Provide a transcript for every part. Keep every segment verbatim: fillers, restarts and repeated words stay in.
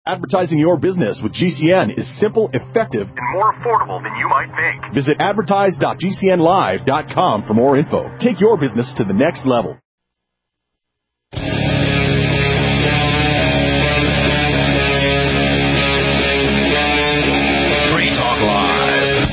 Advertising your business with G C N is simple, effective, and more affordable than you might think. Visit advertise dot g c n live dot com for more info. Take your business to the next level. Free Talk Live.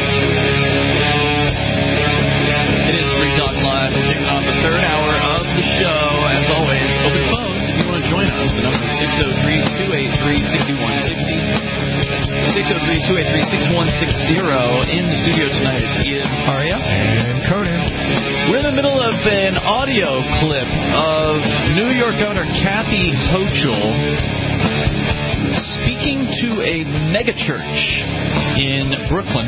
It is Free Talk Live. We're kicking off the third hour of the show. As always, open phones if you want to join us. The number is six oh three, two eight three, six one six zero. six oh three, two eight three, six one six zero. In the studio tonight, it's Ian, Aria, and Conan. We're in the middle of an audio clip of New York Governor Kathy Hochul speaking to a megachurch in Brooklyn.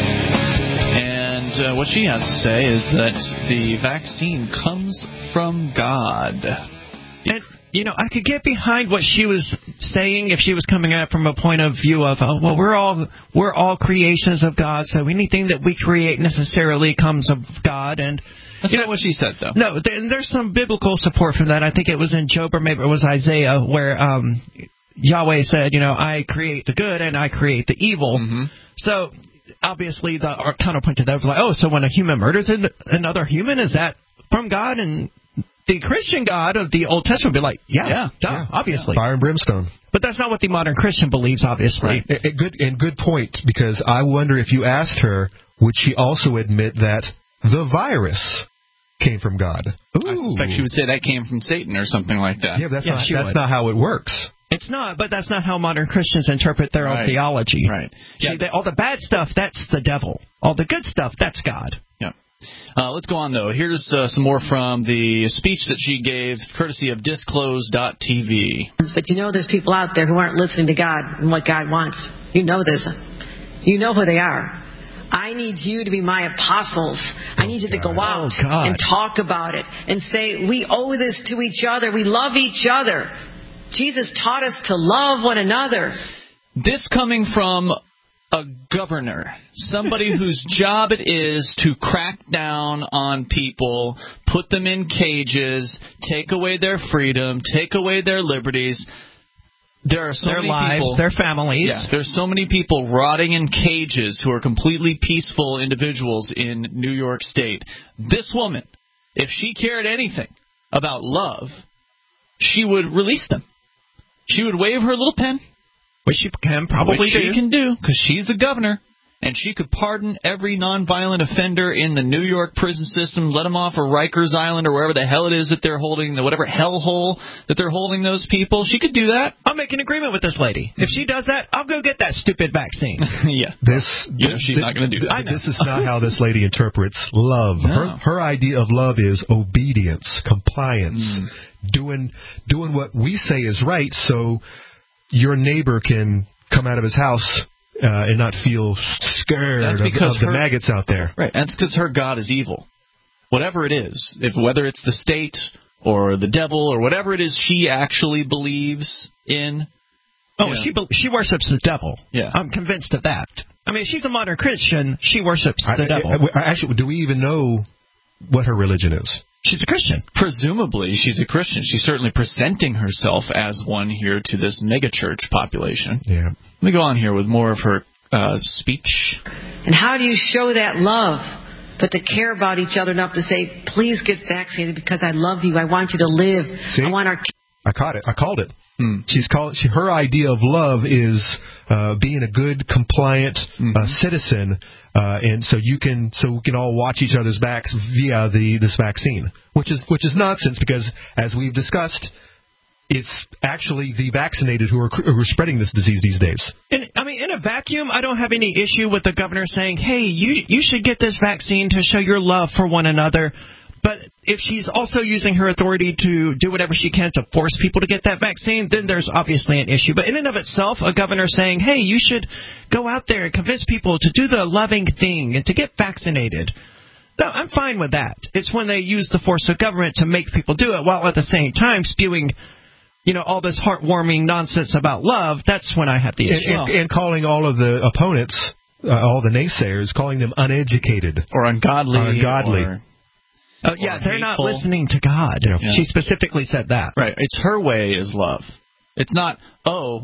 And uh, what she has to say is that the vaccine comes from God. And, you know, I could get behind what she was saying if she was coming at it from a point of view of, oh, well, we're all we're all creations of God, so anything that we create necessarily comes of God. And that's not know, what she said, though. No, there, there's some biblical support for that. I think it was in Job or maybe it was Isaiah where um, Yahweh said, you know, I create the good and I create the evil. Mm-hmm. So obviously the counterpoint to that was like, oh, so when a human murders another human, is that from God? And the Christian God of the Old Testament would be like, yeah, yeah, duh, yeah, obviously. Fire and brimstone. But that's not what the modern Christian believes, obviously. Right. And, and good, and good point, because I wonder if you asked her, would she also admit that the virus came from God? Ooh. I suspect she would say that came from Satan or something like that. Yeah, but that's, yeah, not, that's not how it works. It's not, but that's not how modern Christians interpret their right. own theology. Right. See, yeah. they, all the bad stuff, that's the devil. All the good stuff, that's God. Yeah. Uh, let's go on, though. Here's uh, some more from the speech that she gave, courtesy of disclose dot t v. But you know there's people out there who aren't listening to God and what God wants. You know this. You know who they are. I need you to be my apostles. I need you to go out oh, and talk about it and say, we owe this to each other. We love each other. Jesus taught us to love one another. This coming from a governor, somebody whose job it is to crack down on people, put them in cages, take away their freedom, take away their liberties. There are so their many lives, people, their families. Yeah, there's so many people rotting in cages who are completely peaceful individuals in New York State. This woman, if she cared anything about love, she would release them. She would wave her little pen. Which she can probably Which do. she can do, because she's the governor, and she could pardon every nonviolent offender in the New York prison system, let them off of Rikers Island or wherever the hell it is that they're holding, the whatever hellhole that they're holding those people. She could do that. I'll make an agreement with this lady. If she does that, I'll go get that stupid vaccine. yeah. This, you know, she's th- not going to do that. Th- this is not how this lady interprets love. No. Her, her idea of love is obedience, compliance, mm. doing doing what we say is right so your neighbor can come out of his house uh, and not feel scared of, of the her, maggots out there. Right, that's because her God is evil. Whatever it is, if whether it's the state or the devil or whatever it is she actually believes in. Oh, you know. she be- she worships the devil. Yeah. I'm convinced of that. I mean, if she's a modern Christian, she worships the I, devil. I, I, actually, do we even know what her religion is? She's a Christian. Presumably, she's a Christian. She's certainly presenting herself as one here to this megachurch population. Yeah. Let me go on here with more of her uh, speech. And how do you show that love? But to care about each other enough to say, please get vaccinated because I love you. I want you to live. See? I want our. I caught it. I called it. Hmm. She's called. She, her idea of love is uh, being a good, compliant mm-hmm. uh, citizen, uh, and so you can, so we can all watch each other's backs via the this vaccine, which is which is nonsense because, as we've discussed, it's actually the vaccinated who are, who are spreading this disease these days. In, I mean, in a vacuum, I don't have any issue with the governor saying, "Hey, you you should get this vaccine to show your love for one another." But if she's also using her authority to do whatever she can to force people to get that vaccine, then there's obviously an issue. But in and of itself, a governor saying, hey, you should go out there and convince people to do the loving thing and to get vaccinated. No, I'm fine with that. It's when they use the force of government to make people do it while at the same time spewing, you know, all this heartwarming nonsense about love. That's when I have the issue. And, and, and calling all of the opponents, uh, all the naysayers, calling them uneducated. Or ungodly. Or ungodly. Or Oh, yeah, they're not listening to God. Yeah. She specifically said that. Right. It's her way is love. It's not, oh,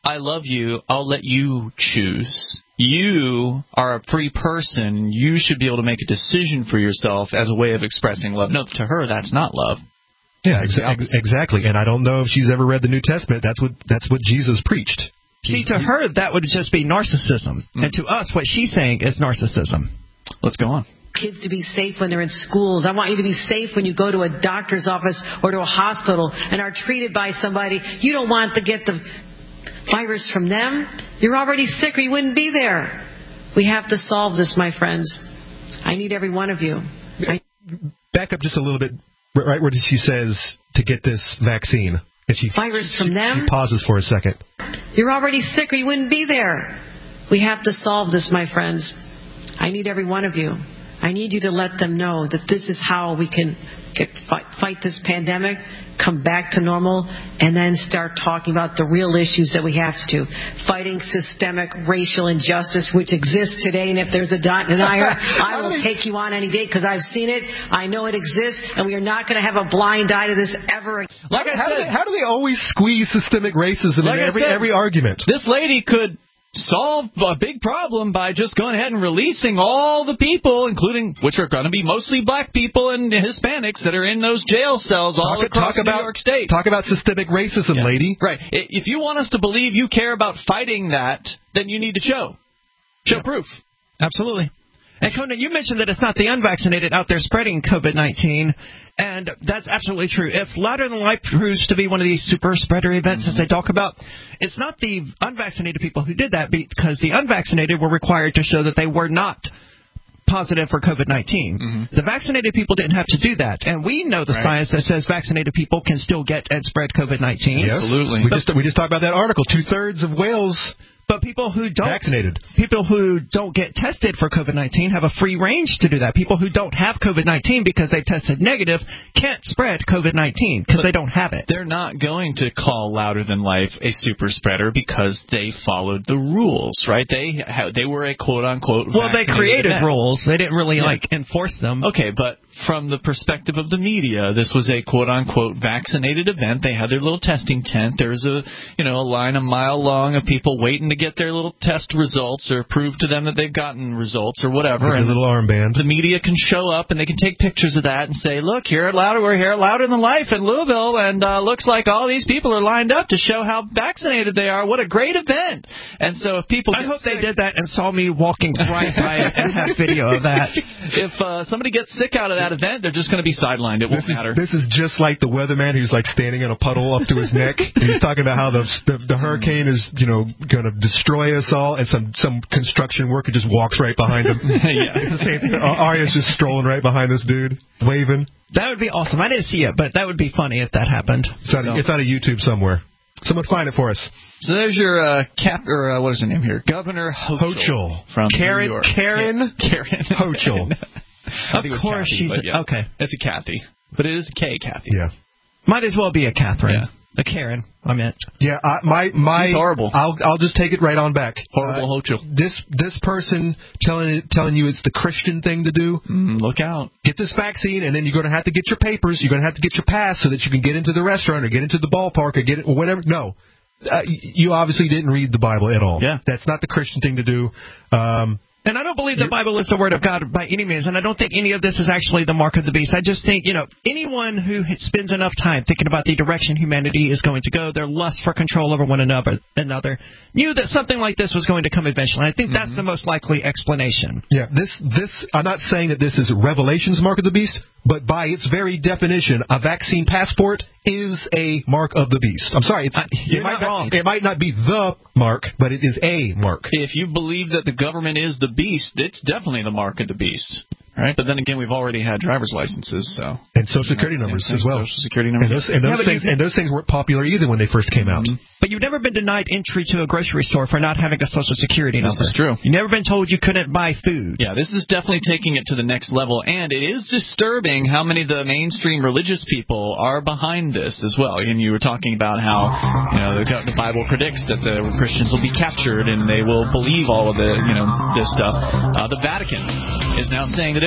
I love you, I'll let you choose. You are a free person. You should be able to make a decision for yourself as a way of expressing love. No, to her, that's not love. Yeah, ex- ex- exactly. And I don't know if she's ever read the New Testament. That's what that's what Jesus preached. See, to her, that would just be narcissism. Mm. And to us, what she's saying is narcissism. Let's go on. Kids to be safe when they're in schools. I want you to be safe when you go to a doctor's office or to a hospital and are treated by somebody. You don't want to get the virus from them. You're already sick or you wouldn't be there. We have to solve this, my friends. I need every one of you. I- Back up just a little bit, right where she says to get this vaccine. And she, virus from she, them. She pauses for a second. You're already sick or you wouldn't be there. We have to solve this, my friends. I need every one of you. I need you to let them know that this is how we can get, fight, fight this pandemic, come back to normal, and then start talking about the real issues that we have to. Fighting systemic racial injustice, which exists today, and if there's a denier, I will take you on any day because I've seen it. I know it exists, and we are not going to have a blind eye to this ever again. Like I how, said, do they, how do they always squeeze systemic racism like in every, said, every argument? This lady could solve a big problem by just going ahead and releasing all the people, including, which are going to be mostly black people and Hispanics that are in those jail cells all talk, across talk New about, York State. Talk about systemic racism, yeah. lady. Right. If you want us to believe you care about fighting that, then you need to show. Show yeah. proof. Absolutely. And Conan, you mentioned that it's not the unvaccinated out there spreading COVID nineteen, and that's absolutely true. If Louder Than Life proves to be one of these super spreader events, mm-hmm. as they talk about, it's not the unvaccinated people who did that, because the unvaccinated were required to show that they were not positive for COVID nineteen. Mm-hmm. The vaccinated people didn't have to do that, and we know the right. science that says vaccinated people can still get and spread COVID nineteen. Yes. Absolutely. We just we just talked about that article. Two thirds of Wales. But people who don't vaccinated, people who don't get tested for COVID nineteen have a free range to do that. People who don't have COVID nineteen because they tested negative can't spread COVID nineteen because they don't have it. They're not going to call Louder Than Life a super spreader because they followed the rules, right? They they were a quote unquote. Well, they created event. rules. They didn't really yeah. like enforce them. Okay, but from the perspective of the media, this was a quote unquote vaccinated event. They had their little testing tent. There was a you know a line a mile long of people waiting to get their little test results or prove to them that they've gotten results or whatever. Like and a little armband. The media can show up and they can take pictures of that and say, look, here at Louder, we're here at Louder Than Life in Louisville, and uh, looks like all these people are lined up to show how vaccinated they are. What a great event. And so if people I hope sick, they did that and saw me walking right by it and have video of that. If uh, somebody gets sick out of that event, they're just going to be sidelined. It won't this matter. Is, this is just like the weatherman who's like standing in a puddle up to his neck. And he's talking about how the, the, the hurricane is, you know, going to destroy us all, and some, some construction worker just walks right behind him. yeah. It's the same thing. Arya's just strolling right behind this dude, waving. That would be awesome. I didn't see it, but that would be funny if that happened. It's on, so. it's on a YouTube somewhere. Someone find it for us. So there's your uh, cap, or uh, what is her name here? Governor Hochul, Hochul. from Karen, New York. Karen, yeah. Karen Hochul. Of course, Kathy, she's yeah. okay. It's a Kathy, but it is a K, Kathy. Yeah. Might as well be a Catherine. Yeah. The Karen, I meant. Yeah, I, my my. She's horrible. I'll I'll just take it right on back. Horrible uh, Hochul. This this person telling telling you it's the Christian thing to do. Mm, look out. Get this vaccine, and then you're going to have to get your papers. You're going to have to get your pass so that you can get into the restaurant or get into the ballpark or get it or whatever. No, uh, you obviously didn't read the Bible at all. Yeah. That's not the Christian thing to do. Um, And I don't believe the Bible is the Word of God by any means, and I don't think any of this is actually the mark of the beast. I just think, you know, anyone who spends enough time thinking about the direction humanity is going to go, their lust for control over one another, another knew that something like this was going to come eventually. I think mm-hmm. that's the most likely explanation. Yeah, this, this, I'm not saying that this is Revelation's mark of the beast, but by its very definition, a vaccine passport is a mark of the beast. I'm sorry, it's, uh, it, might not, it might not be the mark, but it is a mark. If you believe that the government is the beast, it's definitely the mark of the beast. Right? But then again, we've already had driver's licenses, so and social security numbers as well. Social security numbers, and those, and those yeah, things, and those things weren't popular either when they first came out. Mm-hmm. But you've never been denied entry to a grocery store for not having a social security number. This is true. You've never been told you couldn't buy food. Yeah, this is definitely taking it to the next level, and it is disturbing how many of the mainstream religious people are behind this as well. And you were talking about how you know the, the Bible predicts that the Christians will be captured and they will believe all of the you know this stuff. Uh, the Vatican is now saying that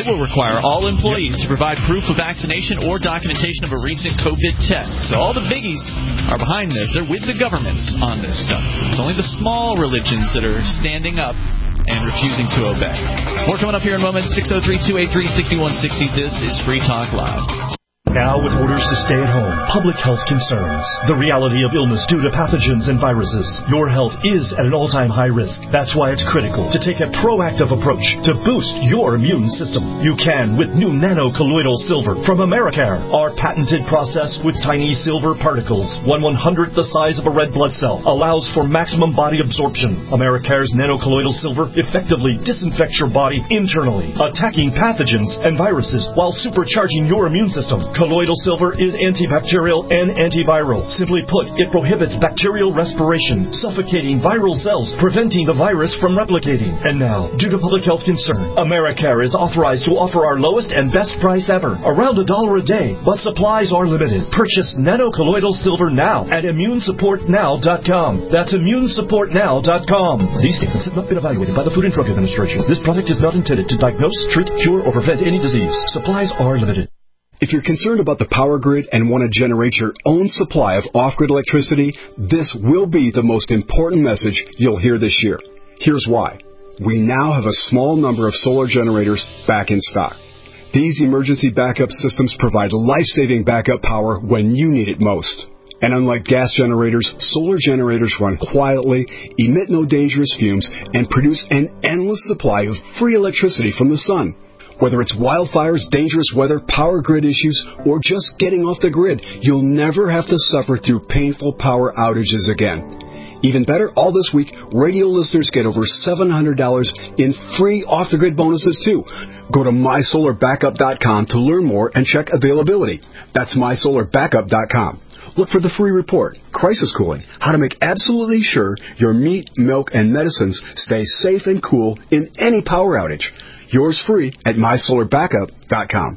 It will require all employees to provide proof of vaccination or documentation of a recent COVID test. So all the biggies are behind this. They're with the governments on this stuff. It's only the small religions that are standing up and refusing to obey. More coming up here in a moment. six oh three, two eight three, six one six oh. This is Free Talk Live. Now, with orders to stay at home, public health concerns, the reality of illness due to pathogens and viruses, your health is at an all-time high risk. That's why it's critical to take a proactive approach to boost your immune system. You can with new nano-colloidal silver from Americare. Our patented process with tiny silver particles, one one-hundredth the size of a red blood cell, allows for maximum body absorption. Americare's nano-colloidal silver effectively disinfects your body internally, attacking pathogens and viruses while supercharging your immune system. Colloidal silver is antibacterial and antiviral. Simply put, it prohibits bacterial respiration, suffocating viral cells, preventing the virus from replicating. And now, due to public health concern, Americare is authorized to offer our lowest and best price ever, around a dollar a day, but supplies are limited. Purchase nano-colloidal silver now at immune support now dot com. That's immune support now dot com. These statements have not been evaluated by the Food and Drug Administration. This product is not intended to diagnose, treat, cure, or prevent any disease. Supplies are limited. If you're concerned about the power grid and want to generate your own supply of off-grid electricity, this will be the most important message you'll hear this year. Here's why. We now have a small number of solar generators back in stock. These emergency backup systems provide life-saving backup power when you need it most. And unlike gas generators, solar generators run quietly, emit no dangerous fumes, and produce an endless supply of free electricity from the sun. Whether it's wildfires, dangerous weather, power grid issues, or just getting off the grid, you'll never have to suffer through painful power outages again. Even better, all this week, radio listeners get over seven hundred dollars in free off-the-grid bonuses, too. Go to my solar backup dot com to learn more and check availability. That's my solar backup dot com. Look for the free report, Crisis Cooling, how to make absolutely sure your meat, milk, and medicines stay safe and cool in any power outage. Yours free at my solar backup dot com.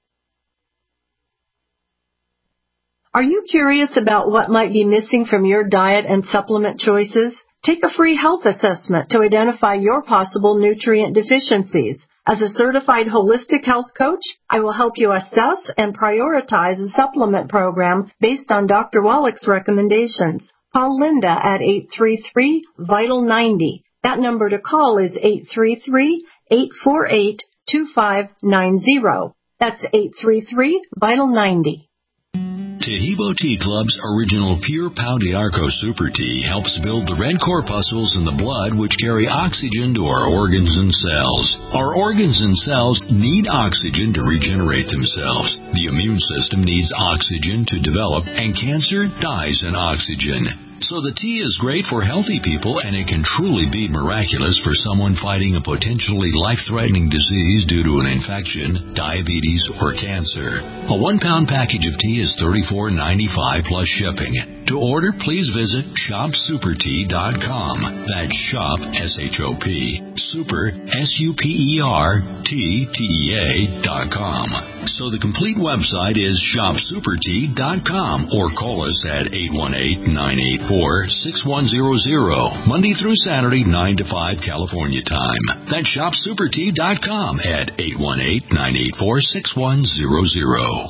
Are you curious about what might be missing from your diet and supplement choices? Take a free health assessment to identify your possible nutrient deficiencies. As a certified holistic health coach, I will help you assess and prioritize a supplement program based on Doctor Wallach's recommendations. Call Linda at eight three three, vital ninety. That number to call is eight three three, eight four eight, two five nine zero. That's eight three three, vital ninety. Tahibo Tea Club's original Pure Pau d'Arco Super Tea helps build the red corpuscles in the blood which carry oxygen to our organs and cells. Our organs and cells need oxygen to regenerate themselves. The immune system needs oxygen to develop, and cancer dies in oxygen. So the tea is great for healthy people, and it can truly be miraculous for someone fighting a potentially life-threatening disease due to an infection, diabetes, or cancer. A one-pound package of tea is thirty-four ninety-five plus shipping. To order, please visit shop super tea dot com. That's shop, S H O P, super, S U P E R, T, T E A dot com. So the complete website is shop super tea dot com, or call us at eight one eight, nine eight four, six one zero zero, Monday through Saturday, nine to five California time. That's shop super tea dot com at eight one eight, nine eight four, six one zero zero.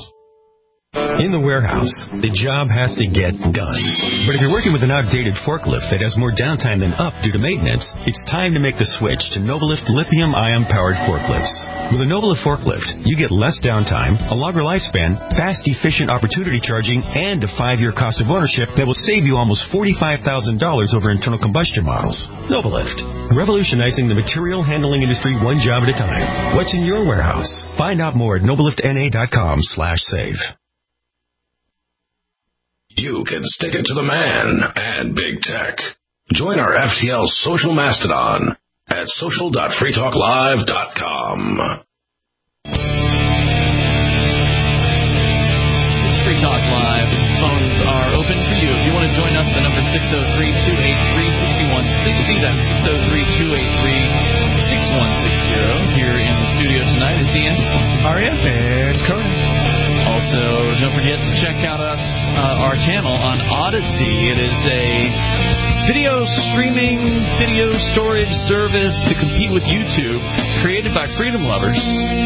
In the warehouse, the job has to get done. But if you're working with an outdated forklift that has more downtime than up due to maintenance, it's time to make the switch to Novalift lithium-ion powered forklifts. With a Novalift forklift, you get less downtime, a longer lifespan, fast, efficient opportunity charging, and a five-year cost of ownership that will save you almost forty-five thousand dollars over internal combustion models. Novalift, revolutionizing the material handling industry one job at a time. What's in your warehouse? Find out more at novalift n a dot com slash save. You can stick it to the man and big tech. Join our F T L social mastodon at social dot free talk live dot com. It's Free Talk Live. Phones are open for you. If you want to join us, the number is six oh three, two eight three, six one six oh. That's six oh three, two eight three, six one six oh. Here in the studio tonight is Ian, Aria, and Conan. Also, don't forget to check out us, uh, our channel on Odyssey. It is a video streaming, video storage service to compete with YouTube, created by freedom lovers.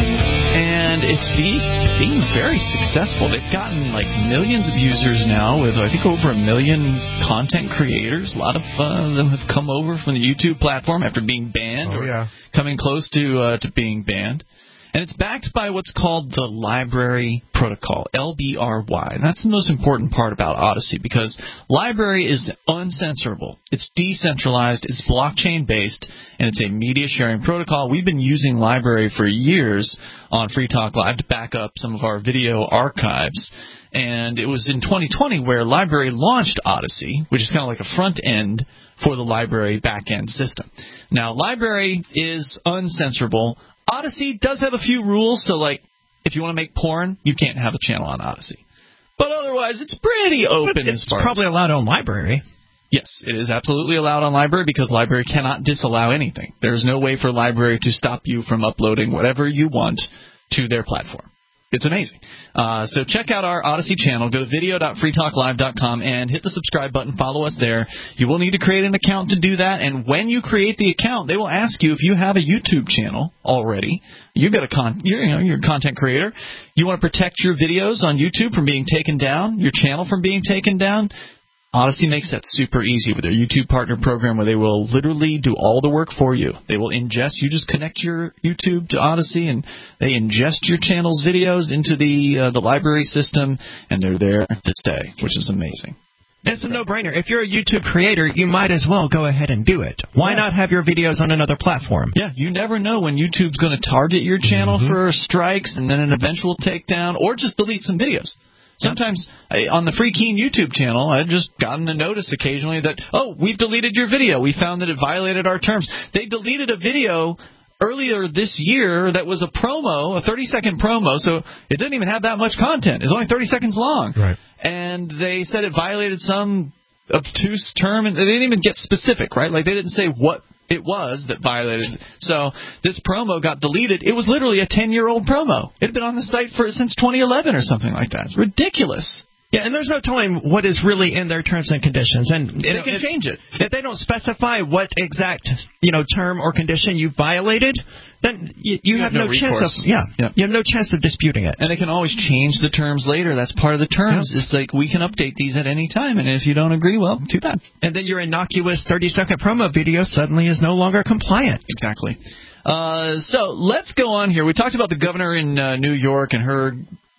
And it's be, being very successful. They've gotten like millions of users now with, I think, over a million content creators. A lot of uh, them have come over from the YouTube platform after being banned oh, or yeah. coming close to uh, to being banned. And it's backed by what's called the Library Protocol, L B R Y. And that's the most important part about Odysee, because Library is uncensorable. It's decentralized, it's blockchain-based, and it's a media-sharing protocol. We've been using Library for years on Free Talk Live to back up some of our video archives. And it was in twenty twenty where Library launched Odysee, which is kind of like a front end for the Library back-end system. Now, Library is uncensorable. Odysee does have a few rules, so like if you want to make porn, you can't have a channel on Odysee. But otherwise, it's pretty open it's as far as... It's probably allowed on Library. Yes, it is absolutely allowed on Library because Library cannot disallow anything. There's no way for Library to stop you from uploading whatever you want to their platform. It's amazing. Uh, so check out our Odysee channel. Go to video dot free talk live dot com and hit the subscribe button. Follow us there. You will need to create an account to do that. And when you create the account, they will ask you if you have a YouTube channel already. You've got a con- you're, you know, you're a content creator. You want to protect your videos on YouTube from being taken down, your channel from being taken down. Odysee makes that super easy with their YouTube Partner Program, where they will literally do all the work for you. They will ingest. You just connect your YouTube to Odysee, and they ingest your channel's videos into the uh, the library system, and they're there to stay, which is amazing. It's a no-brainer. If you're a YouTube creator, you might as well go ahead and do it. Why yeah. not have your videos on another platform? Yeah, you never know when YouTube's going to target your channel mm-hmm. for strikes and then an eventual takedown, or just delete some videos. Sometimes I, on the Free Keen YouTube channel, I've just gotten a notice occasionally that, oh, we've deleted your video. We found that it violated our terms. They deleted a video earlier this year that was a promo, a thirty-second promo, so it didn't even have that much content. It's only thirty seconds long. Right. And they said it violated some obtuse term, and they didn't even get specific, right? Like, they didn't say what it was that violated. So this promo got deleted. It was literally a ten-year-old promo. It had been on the site for since twenty eleven or something like that. It's ridiculous. Yeah, and there's no telling what is really in their terms and conditions. And they know, can if, change it. If they don't specify what exact, you know, term or condition you violated, then you, you, you have, have no, no chance of yeah, yep. you have no chance of disputing it. And they can always change the terms later. That's part of the terms. Yep. It's like we can update these at any time, and if you don't agree, well, too bad. And then your innocuous thirty-second promo video suddenly is no longer compliant. Exactly. Uh, so let's go on here. We talked about the governor in uh, New York and her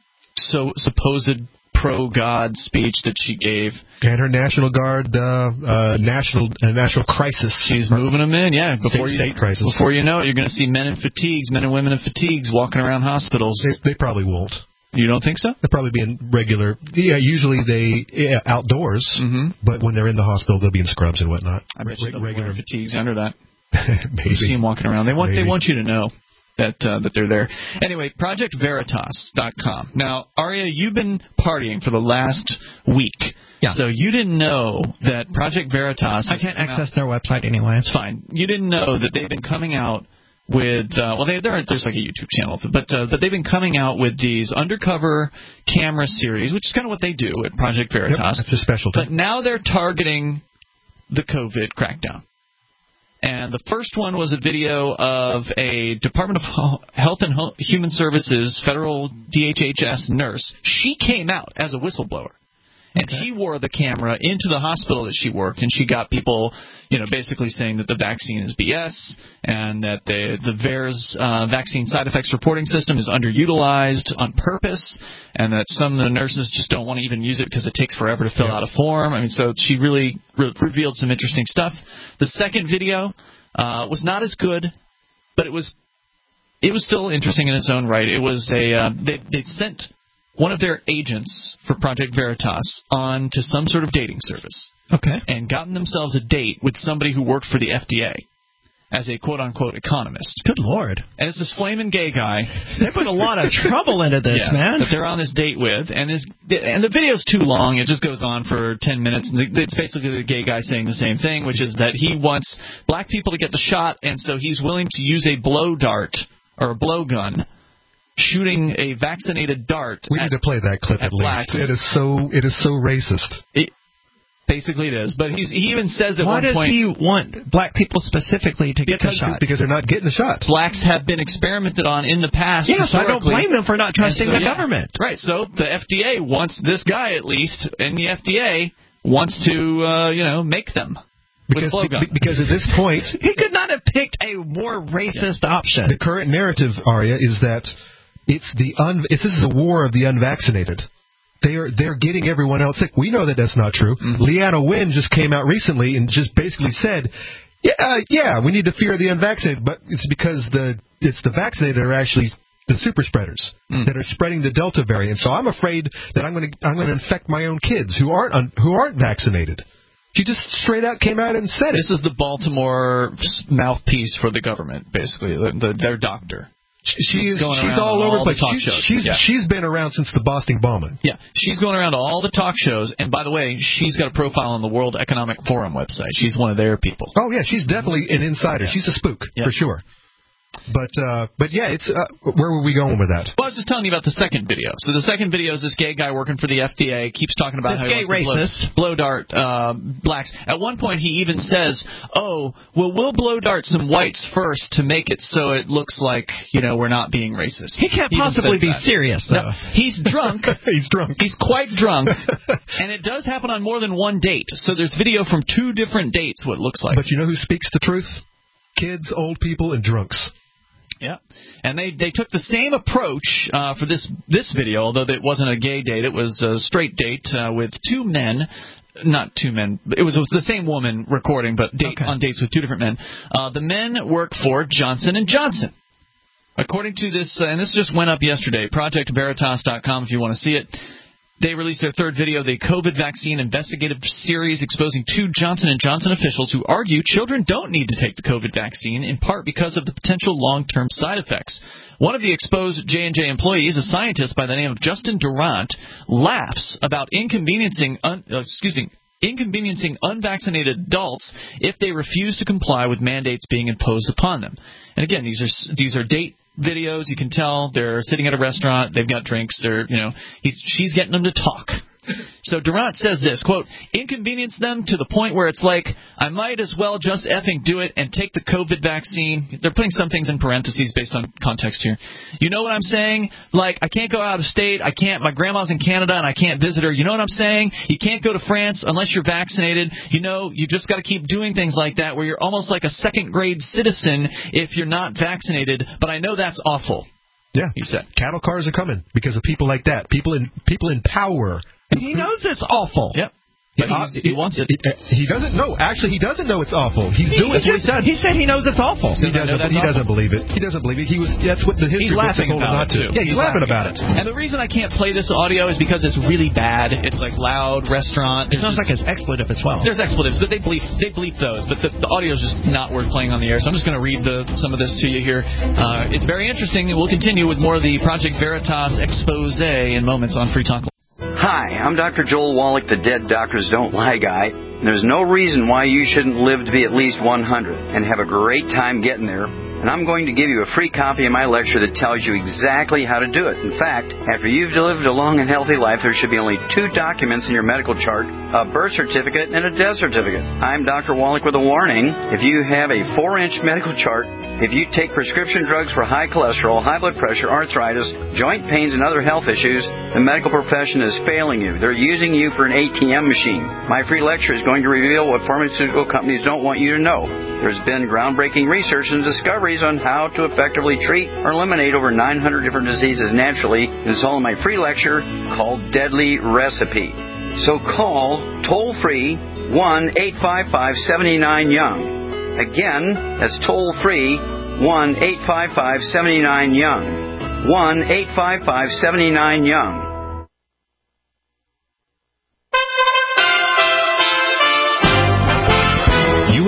so supposed pro-God speech that she gave. And her National Guard uh, uh, national uh, national crisis. She's moving them in, yeah. Before state, you, state crisis. Before you know it, you're going to see men in fatigues, men and women in fatigues walking around hospitals. They, they probably won't. You don't think so? They'll probably be in regular, yeah, usually they, yeah, outdoors, mm-hmm. but when they're in the hospital, they'll be in scrubs and whatnot. I bet Re- you regular fatigues under that. Maybe. You see them walking around. They want, Maybe. they want you to know that uh, that they're there. Anyway, project veritas dot com. Now, Aria, you've been partying for the last week. Yeah. So you didn't know that Project Veritas... I can't access out. their website anyway. It's fine. You didn't know that they've been coming out with... Uh, well, they, there's like a YouTube channel, but uh, but they've been coming out with these undercover camera series, which is kind of what they do at Project Veritas. Yep, that's a specialty. But now they're targeting the COVID crackdown. And the first one was a video of a Department of Health and Human Services federal D H H S nurse. She came out as a whistleblower. And okay. she wore the camera into the hospital that she worked, and she got people, you know, basically saying that the vaccine is B S and that the the V A E R S uh, vaccine side effects reporting system is underutilized on purpose, and that some of the nurses just don't want to even use it because it takes forever to fill yeah. out a form. I mean, so she really re- revealed some interesting stuff. The second video uh, was not as good, but it was it was still interesting in its own right. It was a uh, they they sent one of their agents for Project Veritas on to some sort of dating service. Okay. And gotten themselves a date with somebody who worked for the F D A as a quote-unquote economist. Good Lord. And it's this flaming gay guy. They put a lot of trouble into this, yeah, man. That they're on this date with. And, this, and the video's too long. It just goes on for ten minutes. And it's basically the gay guy saying the same thing, which is that he wants black people to get the shot, and so he's willing to use a blow dart or a blowgun, shooting a vaccinated dart. We at, need to play that clip at, at least. It is so it is so racist. It, Basically it is. But he's, he even says at Why one does point... he want black people specifically to get because, the shot? Because they're not getting the shot. Blacks have been experimented on in the past. Yes, I don't blame them for not trusting so, the yeah. government. Right, so the F D A wants, this guy at least, in the F D A, wants to, uh, you know, make them. Because, be, because at this point... he could not have picked a more racist option. The current narrative, Arya, is that it's the un, it's, this is a war of the unvaccinated. They are, they're getting everyone else sick. We know that that's not true. Mm-hmm. Leanna Wen just came out recently and just basically said, yeah, uh, yeah, we need to fear the unvaccinated, but it's because the it's the vaccinated are actually the super spreaders mm. that are spreading the Delta variant. So I'm afraid that I'm going to I'm going to infect my own kids who aren't un, who aren't vaccinated. She just straight out came out and said it. This is the Baltimore mouthpiece for the government, basically, the, the, their doctor. She's she's all over the place. Talk she's shows. she's, yeah. she's been around since the Boston bombing. Yeah, she's going around to all the talk shows. And by the way, she's got a profile on the World Economic Forum website. She's one of their people. Oh yeah, she's definitely an insider. Yeah. She's a spook yeah. for sure. But uh, but yeah, it's uh, where were we going with that? Well, I was just telling you about the second video. So the second video is this gay guy working for the F D A keeps talking about this how gay he wants to blow, blow dart uh, blacks. At one point, he even says, "Oh, well, we'll blow dart some whites first to make it so it looks like you know we're not being racist." He can't he possibly be that. serious, though. No, he's drunk. he's drunk. He's quite drunk, and it does happen on more than one date. So there's video from two different dates. What it looks like. But you know who speaks the truth? Kids, old people, and drunks. Yeah, and they they took the same approach uh, for this this video, although it wasn't a gay date. It was a straight date uh, with two men. Not two men. It was, it was the same woman recording, but date, okay. on dates with two different men. Uh, the men work for Johnson and Johnson. According to this, uh, and this just went up yesterday, project veritas dot com if you want to see it. They released their third video, the COVID vaccine investigative series, exposing two Johnson and Johnson officials who argue children don't need to take the COVID vaccine, in part because of the potential long-term side effects. One of the exposed J and J employees, a scientist by the name of Justin Durant, laughs about inconveniencing, un, uh, excuse me, inconveniencing unvaccinated adults if they refuse to comply with mandates being imposed upon them. And again, these are these are date videos. You can tell they're sitting at a restaurant. They've got drinks. They're, you know, he's she's getting them to talk. So Durant says this, quote, inconvenience them to the point where it's like, I might as well just effing do it and take the COVID vaccine. They're putting some things in parentheses based on context here. You know what I'm saying? Like, I can't go out of state. I can't, my grandma's in Canada and I can't visit her. You know what I'm saying? You can't go to France unless you're vaccinated. You know, you just got to keep doing things like that where you're almost like a second grade citizen if you're not vaccinated. But I know that's awful. Yeah, he said. Cattle cars are coming because of people like that. People in people in power. He knows it's awful. Yep. But he's, he wants it. He doesn't know. Actually, he doesn't know it's awful. He's he, doing he what he said. He said he knows it's awful. He doesn't. He awful. doesn't believe it. He doesn't believe it. He was. That's what the history he's books laughing told him about not it to. too. Yeah, he's, he's laughing, laughing about it. it. And the reason I can't play this audio is because it's really bad. It's like loud restaurant. It sounds like it's expletive as well. There's expletives, but they bleep they bleep those. But the, the audio is just not worth playing on the air. So I'm just going to read the some of this to you here. Uh, it's very interesting. We'll continue with more of the Project Veritas expose in moments on Free Talk. Hi, I'm Doctor Joel Wallach, the Dead Doctors Don't Lie guy. There's no reason why you shouldn't live to be at least one hundred and have a great time getting there. And I'm going to give you a free copy of my lecture that tells you exactly how to do it. In fact, after you've lived a long and healthy life, there should be only two documents in your medical chart, a birth certificate and a death certificate. I'm Doctor Wallach with a warning. If you have a four-inch medical chart, if you take prescription drugs for high cholesterol, high blood pressure, arthritis, joint pains, and other health issues, the medical profession is failing you. They're using you for an A T M machine. My free lecture is going to reveal what pharmaceutical companies don't want you to know. There's been groundbreaking research and discoveries on how to effectively treat or eliminate over nine hundred different diseases naturally. It's all in my free lecture called Deadly Recipe. So call toll-free one eight five five seven nine young. Again, that's toll-free one eight five five seven nine young. one eight five five seven nine young.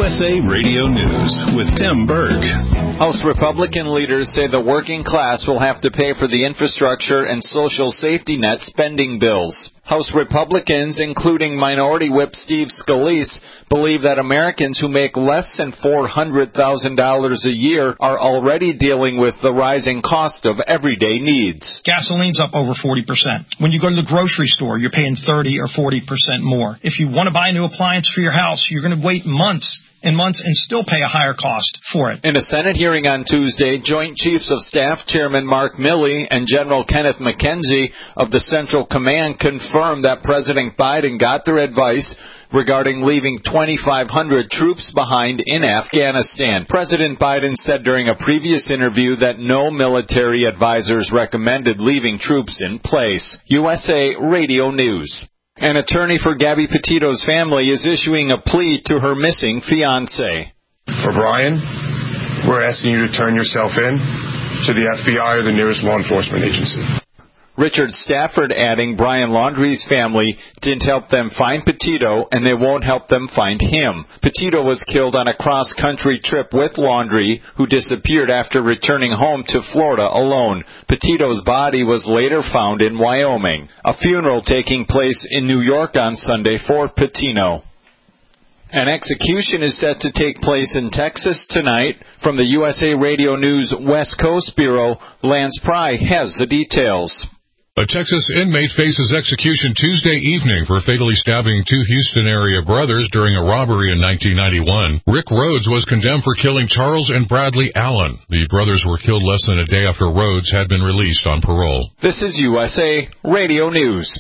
S A Radio News with Tim Berg. House Republican leaders say the working class will have to pay for the infrastructure and social safety net spending bills. House Republicans, including Minority Whip Steve Scalise, believe that Americans who make less than four hundred thousand dollars a year are already dealing with the rising cost of everyday needs. Gasoline's up over forty percent. When you go to the grocery store, you're paying thirty or forty percent more. If you want to buy a new appliance for your house, you're going to wait months and months and still pay a higher cost for it. In a Senate hearing on Tuesday, Joint Chiefs of Staff Chairman Mark Milley and General Kenneth McKenzie of the Central Command confirmed that President Biden got their advice regarding leaving twenty-five hundred troops behind in Afghanistan. President Biden said during a previous interview that no military advisors recommended leaving troops in place. U S A Radio News. An attorney for Gabby Petito's family is issuing a plea to her missing fiancé. For Brian, we're asking you to turn yourself in to the F B I or the nearest law enforcement agency. Richard Stafford adding Brian Laundrie's family didn't help them find Petito, and they won't help them find him. Petito was killed on a cross-country trip with Laundrie, who disappeared after returning home to Florida alone. Petito's body was later found in Wyoming. A funeral taking place in New York on Sunday for Petito. An execution is set to take place in Texas tonight. From the U S A Radio News West Coast Bureau, Lance Pry has the details. A Texas inmate faces execution Tuesday evening for fatally stabbing two Houston area brothers during a robbery in nineteen ninety-one. Rick Rhodes was condemned for killing Charles and Bradley Allen. The brothers were killed less than a day after Rhodes had been released on parole. This is U S A Radio News.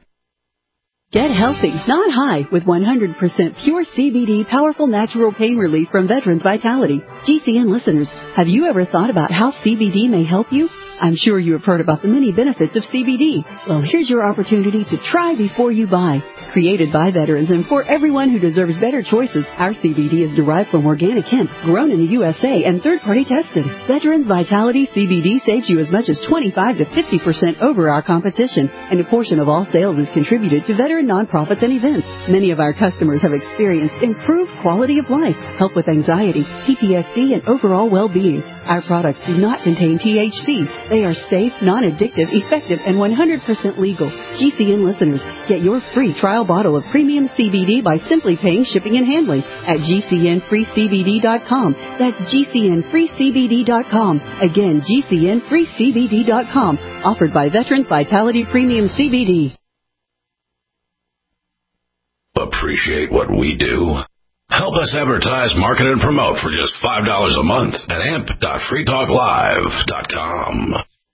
Get healthy, not high, with one hundred percent pure C B D powerful natural pain relief from Veterans Vitality. G C N listeners, have you ever thought about how C B D may help you? I'm sure you have heard about the many benefits of C B D. Well, here's your opportunity to try before you buy. Created by veterans and for everyone who deserves better choices, our C B D is derived from organic hemp, grown in the U S A and third-party tested. Veterans Vitality C B D saves you as much as twenty-five to fifty percent over our competition, and a portion of all sales is contributed to veteran nonprofits and events. Many of our customers have experienced improved quality of life, help with anxiety, P T S D, and overall well-being. Our products do not contain T H C. They are safe, non-addictive, effective, and one hundred percent legal. G C N listeners, get your free trial bottle of premium C B D by simply paying shipping and handling at G C N free C B D dot com. That's G C N free C B D dot com. Again, G C N free C B D dot com. Offered by Veterans Vitality Premium C B D. Appreciate what we do? Help us advertise, market, and promote for just five dollars a month at amp dot free talk live dot com.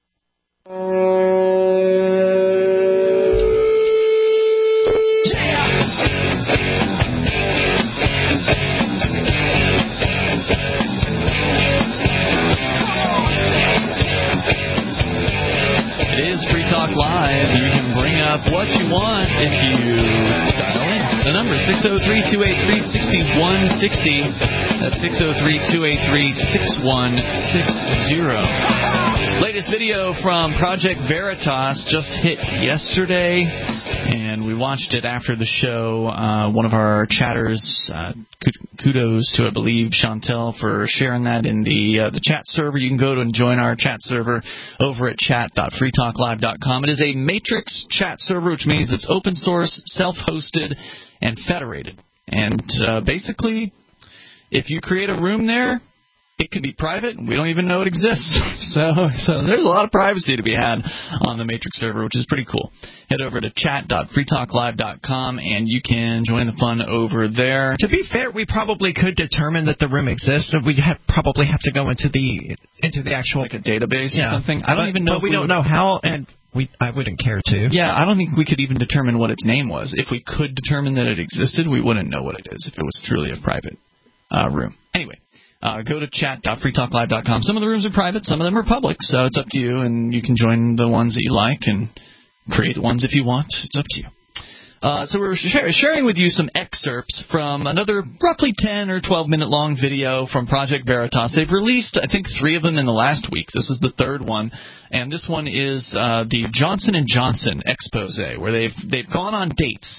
It is Free Talk Live. You can bring up what you want if you dial in. The number is six oh three, two eight three, six one six oh. That's six oh three, two eight three, six one six oh. Latest video from Project Veritas just hit yesterday, and we watched it after the show. Uh, one of our chatters, uh, kudos to, I believe, Chantel for sharing that in the uh, the chat server. You can go to and join our chat server over at chat dot free talk live dot com. It is a matrix chat server, which means it's open source, self-hosted, and federated. And uh, basically, if you create a room there, it could be private, and we don't even know it exists. So, so there's a lot of privacy to be had on the Matrix server, which is pretty cool. Head over to chat dot free talk live dot com, and you can join the fun over there. To be fair, we probably could determine that the room exists, and we have, probably have to go into the into the actual like a database yeah. or something. I don't but, even know. But we, we don't would... know how, and we I wouldn't care to. Yeah, I don't think we could even determine what its name was. If we could determine that it existed, we wouldn't know what it is if it was truly a private uh, room. Anyway. Uh, go to chat dot free talk live dot com. Some of the rooms are private, some of them are public, so it's up to you, and you can join the ones that you like and create ones if you want. It's up to you. Uh, so we're sh- sharing with you some excerpts from another roughly ten or twelve minute long video from Project Veritas. They've released, I think, three of them in the last week. This is the third one, and this one is uh, the Johnson and Johnson expose, where they've they've gone on dates.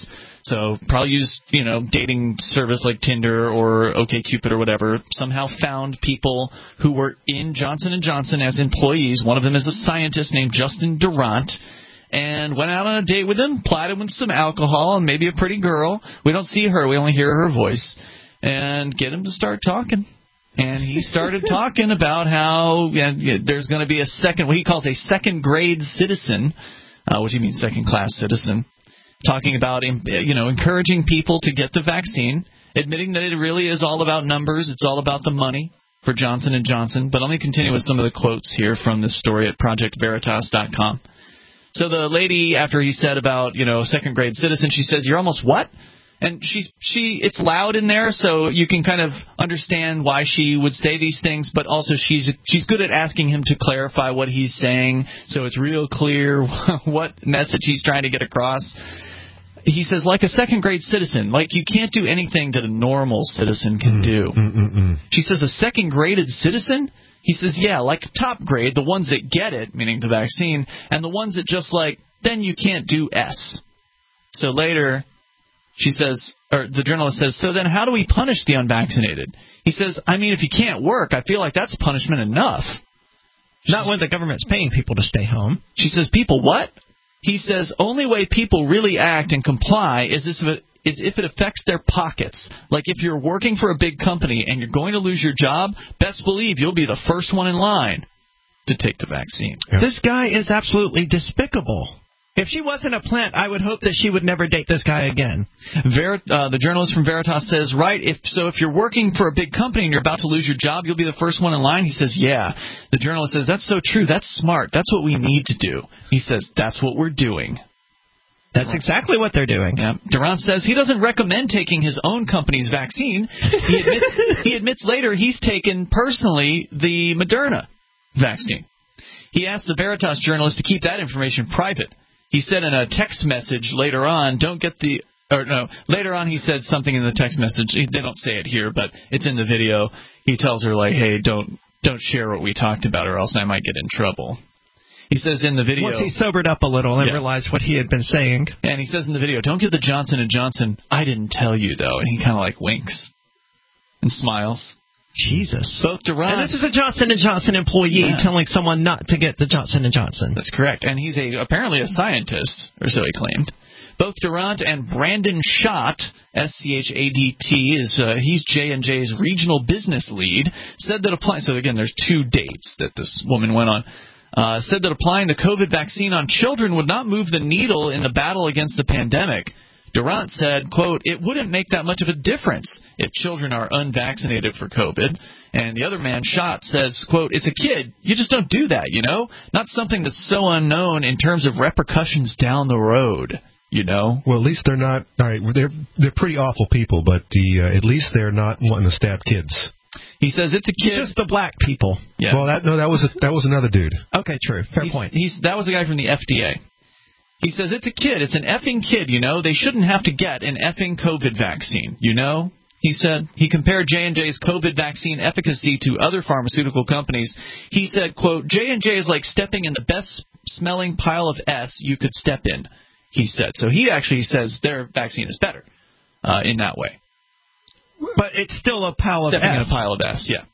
So probably used, you know, dating service like Tinder or OkCupid or whatever. Somehow found people who were in Johnson and Johnson as employees. One of them is a scientist named Justin Durant. And went out on a date with him, plied him with some alcohol and maybe a pretty girl. We don't see her. We only hear her voice. And get him to start talking. And he started talking about how yeah, there's going to be a second, what he calls a second-grade citizen, uh, what do you mean second-class citizen? Talking about, you know, encouraging people to get the vaccine, admitting that it really is all about numbers, it's all about the money for Johnson and Johnson. But let me continue with some of the quotes here from this story at project veritas dot com. So the lady, after he said about, you know, second-grade citizen, she says, "You're almost what?" And she's she it's loud in there, so you can kind of understand why she would say these things, but also she's she's good at asking him to clarify what he's saying, so it's real clear what message he's trying to get across. He says, like a second-grade citizen, like you can't do anything that a normal citizen can do. Mm-mm-mm. She says, a second-graded citizen? He says, yeah, like top grade, the ones that get it, meaning the vaccine, and the ones that just like, then you can't do S. So later, she says, or the journalist says, so then how do we punish the unvaccinated? He says, I mean, if you can't work, I feel like that's punishment enough. Not when the government's paying people to stay home. She says, people what? He says, only way people really act and comply is if it, is if it affects their pockets. Like if you're working for a big company and you're going to lose your job, best believe you'll be the first one in line to take the vaccine. Yeah. This guy is absolutely despicable. If she wasn't a plant, I would hope that she would never date this guy again. Ver- uh, the journalist from Veritas says, right, if so if you're working for a big company and you're about to lose your job, you'll be the first one in line? He says, yeah. The journalist says, that's so true. That's smart. That's what we need to do. He says, that's what we're doing. That's exactly what they're doing. Yeah. Durant says he doesn't recommend taking his own company's vaccine. He admits, he admits later he's taken personally the Moderna vaccine. He asked the Veritas journalist to keep that information private. He said in a text message later on, don't get the, or no, later on he said something in the text message. They don't say it here, but it's in the video. He tells her, like, hey, don't don't share what we talked about or else I might get in trouble. He says in the video. Once he sobered up a little and yeah. realized what he had been saying. And he says in the video, don't give the Johnson and Johnson, I didn't tell you, though. And he kind of like winks and smiles. Jesus. Both Durant. And this is a Johnson and Johnson employee yeah. telling someone not to get the Johnson and Johnson. That's correct. And he's a apparently a scientist, or so he claimed. Both Durant and Brandon Schott, S C H A D T, is uh, he's J and J's regional business lead, said that applying. So again, there's two dates that this woman went on. Uh, said that applying the COVID vaccine on children would not move the needle in the battle against the pandemic. Durant said, quote, it wouldn't make that much of a difference if children are unvaccinated for COVID. And the other man, Schott, says, quote, it's a kid. You just don't do that, you know? Not something that's so unknown in terms of repercussions down the road, you know? Well, at least they're not, all right, they're, they're pretty awful people, but the uh, at least they're not wanting to stab kids. He says it's a kid. Just the black people. Yeah. Well, that no, that was a, that was another dude. Okay, true. Fair he's, point. He's, that was a guy from the F D A. He says, it's a kid. It's an effing kid, you know. They shouldn't have to get an effing COVID vaccine, you know, he said. He compared J and J's COVID vaccine efficacy to other pharmaceutical companies. He said, quote, J and J is like stepping in the best-smelling pile of S you could step in, he said. So he actually says their vaccine is better uh, in that way. But it's still a pile stepping of S. in a pile of S, yeah.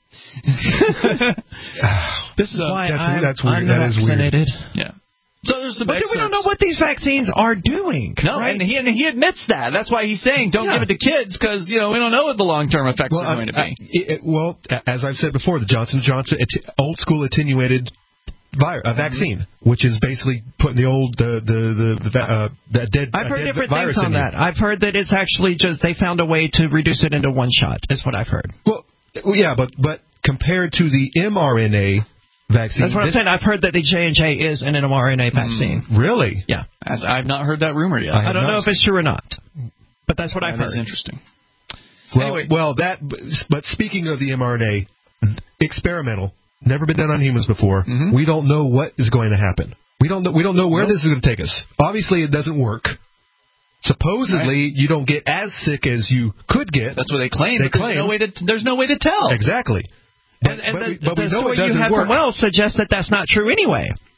This is why that's, I'm that's weird. That is weird. Yeah. So there's some but excerpts. we don't know what these vaccines are doing. No, right? and he and he admits that. That's why he's saying don't yeah. give it to kids because you know we don't know what the long-term effects well, are going to be. I, it, well, as I've said before, the Johnson and Johnson it's old school attenuated virus, uh, vaccine, mm-hmm. which is basically putting the old the the the, uh, the dead. I've heard dead different virus things on that. I've heard that it's actually just they found a way to reduce it into one shot. Is what I've heard. Well, yeah, but but compared to the mRNA. Vaccine. That's what this, I'm saying. I've heard that the J and J is an mRNA vaccine. Mm, really? Yeah. As I've not heard that rumor yet. I, I don't not. know if it's true or not, but that's what that I've heard. That's interesting. Well, anyway. well, that. But speaking of the mRNA, experimental, never been done on humans before. Mm-hmm. We don't know what is going to happen. We don't know. We don't know where nope. this is going to take us. Obviously, it doesn't work. Supposedly, right. you don't get as sick as you could get. That's what they claim. They but claim. There's no way to. There's no way to tell. Exactly. But, and and but the, we, but the we know story it doesn't you have work. from Wells suggests that that's not true anyway.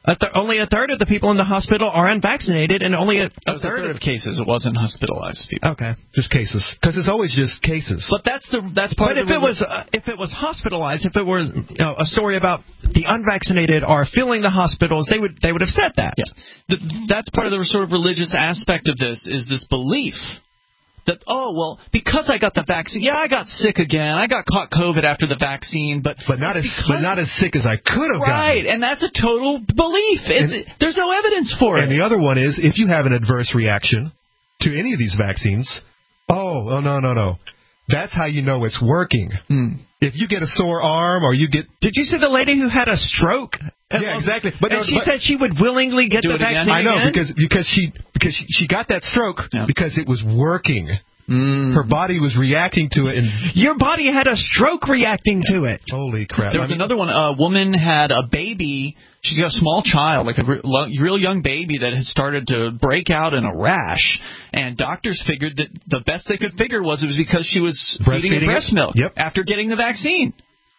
A th- only a third of the people in the hospital are unvaccinated, and only a, a, a third, third of cases. It wasn't hospitalized people. Okay, just cases, because it's always just cases. But that's the that's part. But of if the it was uh, if it was hospitalized, if it was you know, a story about the unvaccinated are filling the hospitals, they would they would have said that. Yeah. The, that's part of the sort of religious aspect of this is this belief. That, oh, well, because I got the vaccine, yeah, I got sick again. I got caught COVID after the vaccine, but but not as but not as sick as I could have gotten. Right, and that's a total belief. It's, and, there's no evidence for it. And the other one is, if you have an adverse reaction to any of these vaccines, oh, oh no, no, no. That's how you know it's working. Mm. If you get a sore arm or you get... Did you see the lady who had a stroke? Yeah, exactly. But and no, she but, said she would willingly get the vaccine I know, again? because because she because she, she got that stroke yeah. because it was working. Mm. Her body was reacting to it. And your body had a stroke reacting to it. Holy crap. There was I mean, another one. A woman had a baby. She's got a small child, like a re- real young baby that had started to break out in a rash. And doctors figured that the best they could figure was it was because she was feeding it breast milk yep. after getting the vaccine.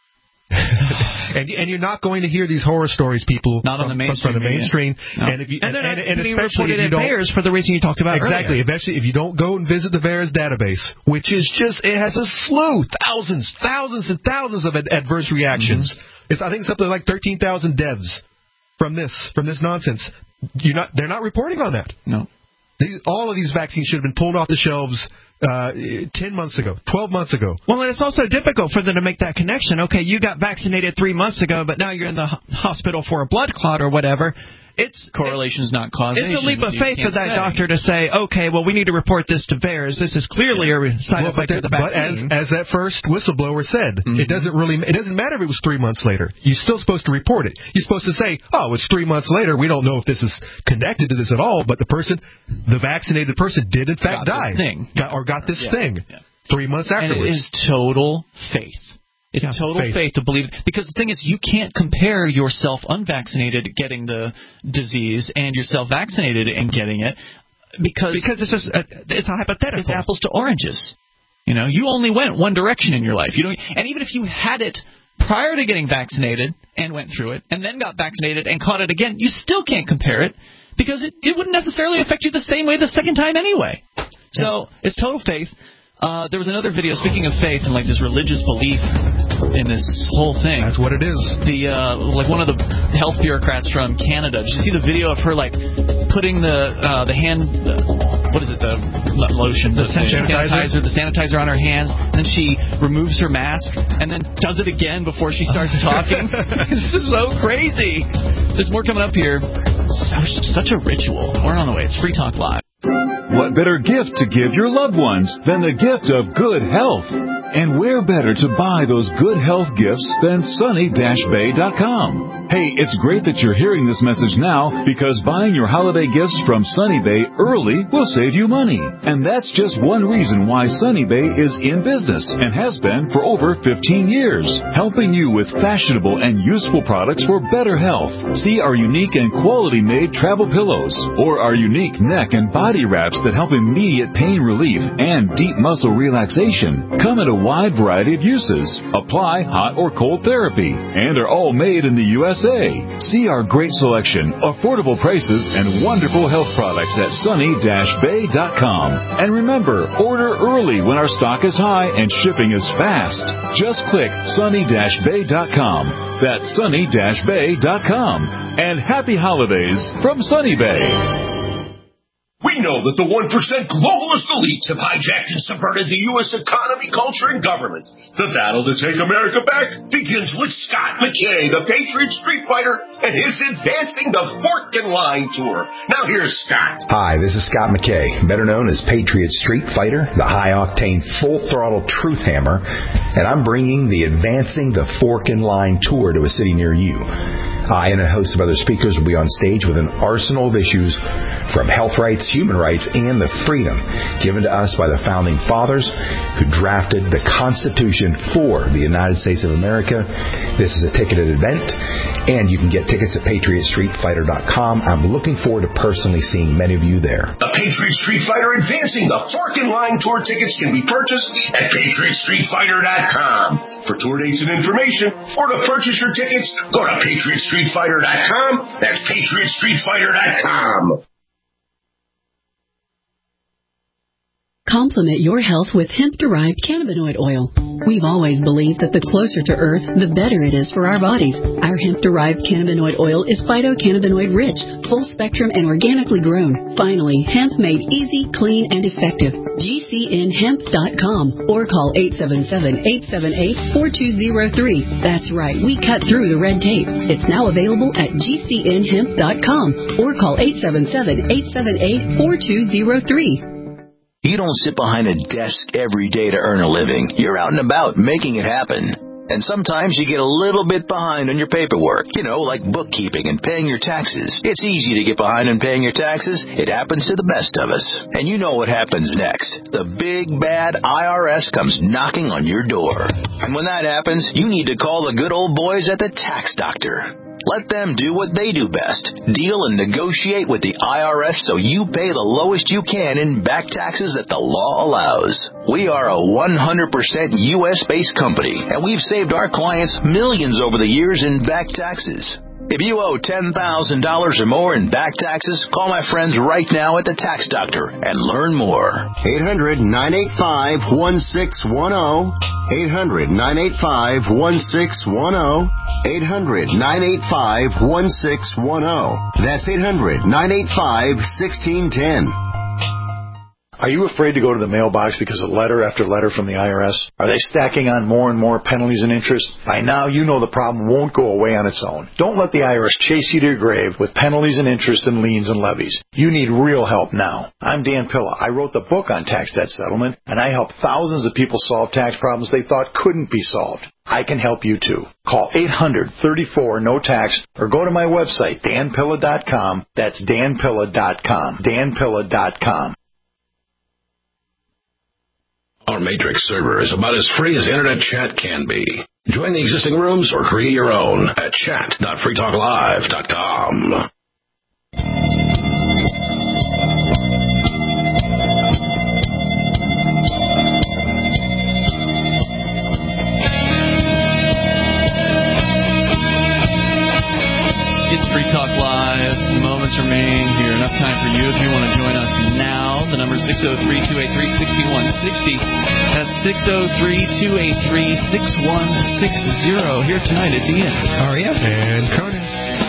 and and you're not going to hear these horror stories, people. Not from, on the mainstream. From the mainstream. No. And if you and, and, and, and being especially if you don't, VAERS for the reason you talked about exactly. earlier. Eventually, if you don't go and visit the VAERS database, which is just it has a slew, thousands, thousands and thousands of ad- adverse reactions. Mm-hmm. It's I think something like thirteen thousand deaths from this from this nonsense. You're not. They're not reporting on that. No. These, all of these vaccines should have been pulled off the shelves uh, ten months ago, twelve months ago. Well, and it's also difficult for them to make that connection. Okay, you got vaccinated three months ago, but now you're in the hospital for a blood clot or whatever. It's correlation is not causation. It's a leap of so faith for that say. doctor to say, okay, well, we need to report this to VAERS. This is clearly yeah. a side well, effect but of the vaccine. But as, as that first whistleblower said, mm-hmm. it doesn't really it doesn't matter if it was three months later. You're still supposed to report it. You're supposed to say, oh, it's three months later. We don't know if this is connected to this at all, but the person, the vaccinated person, did in fact got die, this thing. Got, or got this yeah. thing yeah. three months afterwards. And it is total faith. It's yeah, total faith. faith to believe. Because the thing is, you can't compare yourself unvaccinated getting the disease and yourself vaccinated and getting it because because it's just a, it's a hypothetical. It's apples to oranges. You know, you only went one direction in your life. You don't, and even if you had it prior to getting vaccinated and went through it and then got vaccinated and caught it again, you still can't compare it because it, it wouldn't necessarily affect you the same way the second time anyway. So it's total faith. Uh, there was another video, speaking of faith and like this religious belief in this whole thing. That's what it is. The uh, like one of the health bureaucrats from Canada. Did you see the video of her like putting the uh, the hand uh, what is it the lotion the, the sanitizer. sanitizer the sanitizer on her hands, and then she removes her mask and then does it again before she starts talking. This is so crazy. There's more coming up here. So, such a ritual. We're on the way. It's Free Talk Live. What better gift to give your loved ones than the gift of good health? And where better to buy those good health gifts than sunny dash bay dot com? Hey, it's great that you're hearing this message now because buying your holiday gifts from Sunny Bay early will save you money. And that's just one reason why Sunny Bay is in business and has been for over fifteen years, helping you with fashionable and useful products for better health. See our unique and quality-made travel pillows or our unique neck and body wraps that help immediate pain relief and deep muscle relaxation. Come in a wide variety of uses. Apply hot or cold therapy, and are all made in the U S A. See our great selection, affordable prices, and wonderful health products at sunny dash bay dot com. And remember, order early when our stock is high and shipping is fast. Just click sunny dash bay dot com. That's sunny dash bay dot com. And happy holidays from Sunny Bay. We know that the one percent globalist elites have hijacked and subverted the U S economy, culture, and government. The battle to take America back begins with Scott McKay, the Patriot Street Fighter, and his Advancing the Fork and Line Tour. Now here's Scott. Hi, this is Scott McKay, better known as Patriot Street Fighter, the high-octane, full-throttle truth hammer, and I'm bringing the Advancing the Fork and Line Tour to a city near you. I and a host of other speakers will be on stage with an arsenal of issues from health rights, human rights, and the freedom given to us by the Founding Fathers who drafted the Constitution for the United States of America. This is a ticketed event, and you can get tickets at patriot street fighter dot com. I'm looking forward to personally seeing many of you there. The Patriot Street Fighter Advancing the Fork and Line Tour tickets can be purchased at patriot street fighter dot com. For tour dates and information, or to purchase your tickets, go to patriot street street fighter dot com. That's patriot street fighter dot com. Complement your health with hemp-derived cannabinoid oil. We've always believed that the closer to Earth, the better it is for our bodies. Our hemp-derived cannabinoid oil is phytocannabinoid-rich, full-spectrum, and organically grown. Finally, hemp made easy, clean, and effective. G C N hemp dot com or call eight seven seven, eight seven eight, four two zero three. That's right, we cut through the red tape. It's now available at G C N hemp dot com or call eight seven seven, eight seven eight, four two zero three. You don't sit behind a desk every day to earn a living. You're out and about making it happen. And sometimes you get a little bit behind on your paperwork, you know, like bookkeeping and paying your taxes. It's easy to get behind on paying your taxes. It happens to the best of us. And you know what happens next. The big, bad I R S comes knocking on your door. And when that happens, you need to call the good old boys at the Tax Doctor. Let them do what they do best. Deal and negotiate with the I R S so you pay the lowest you can in back taxes that the law allows. We are a one hundred percent U S-based company, and we've saved our clients millions over the years in back taxes. If you owe ten thousand dollars or more in back taxes, call my friends right now at the Tax Doctor and learn more. eight hundred, nine eight five, one six one zero. eight hundred, nine eight five, one six one zero. eight hundred, nine eight five, one six one zero. That's eight hundred, nine eight five, one six one zero. Are you afraid to go to the mailbox because of letter after letter from the I R S? Are they stacking on more and more penalties and interest? By now, you know the problem won't go away on its own. Don't let the I R S chase you to your grave with penalties and interest and liens and levies. You need real help now. I'm Dan Pilla. I wrote the book on tax debt settlement, and I help thousands of people solve tax problems they thought couldn't be solved. I can help you too. Call eight hundred, thirty-four, no tax or go to my website, dan pilla dot com. That's dan pilla dot com. dan pilla dot com. Our Matrix server is about as free as internet chat can be. Join the existing rooms or create your own at chat dot free talk live dot com. It's Free Talk Live. Moments remain here. Enough time for you if you want to join us now. The number is six oh three, two eight three, six one six oh. That's six oh three, two eight three, six one six oh. Here tonight, it's Ian. Aria. And Conan.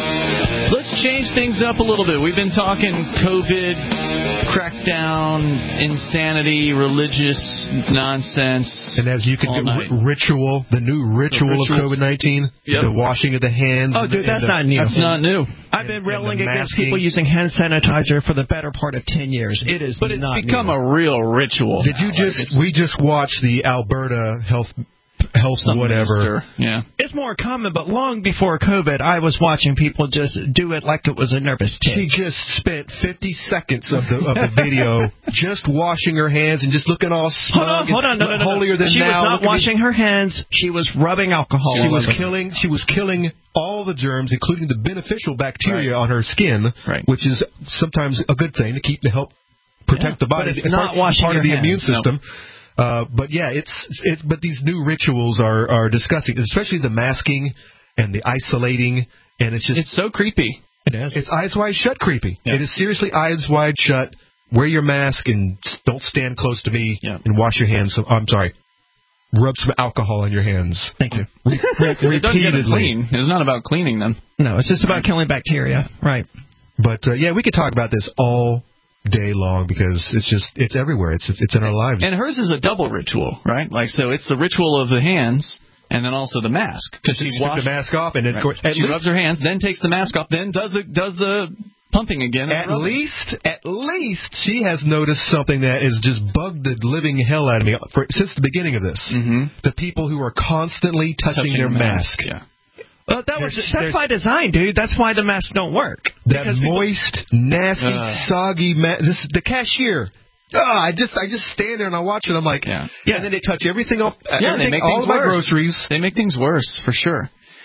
Let's change things up a little bit. We've been talking COVID, crackdown, insanity, religious nonsense. And as you can do, r- ritual, the new ritual the of COVID nineteen, yep. The washing of the hands. Oh, dude, the, that's the, not new. That's not new. I've been railing against people using hand sanitizer for the better part of ten years. It is But it's not become new. a real ritual. Did you just, like we just watched the Alberta Health Health Some whatever. Minister. Yeah. It's more common, but long before COVID, I was watching people just do it like it was a nervous tick. She just spent fifty seconds of the of the video just washing her hands and just looking all smug hold on, and hold on, no, no, no, holier than she now. She was not washing her hands. She was rubbing alcohol. She was killing. She was killing all the germs, including the beneficial bacteria right. on her skin, right. which is sometimes a good thing to keep to help protect yeah, the body. But it's not washing part your of the hands. immune system. No. Uh, but yeah, it's it's. But these new rituals are, are disgusting, especially the masking and the isolating, and it's just it's so creepy. It is. It's eyes wide shut creepy. Yeah. It is seriously eyes wide shut. Wear your mask and don't stand close to me yeah. and wash your hands. So, I'm sorry. Rub some alcohol on your hands. Thank you. Re- re- it doesn't get it clean. It's not about cleaning them. No, it's just about killing bacteria. Right. But uh, yeah, we could talk about this all day long because it's just it's everywhere. It's, it's it's in our lives. And hers is a double ritual, right? Like so, it's the ritual of the hands and then also the mask because she, she washes took the mask off and then right. of course, she rubs her hands, then takes the mask off, then does the does the pumping again. At least, at least she has noticed something that has just bugged the living hell out of me for, since the beginning of this. Mm-hmm. The people who are constantly touching, touching their mask. mask. Yeah. Well, that was There's- that's there's- by design, dude. That's why the masks don't work. That Because people- moist, nasty, Uh. soggy mask. This the cashier. Oh, I just I just stand there and I watch it. I'm like, Yeah. yeah. And then they touch everything off. Yeah, everything, they make all things of my worse. groceries. They make things worse for sure.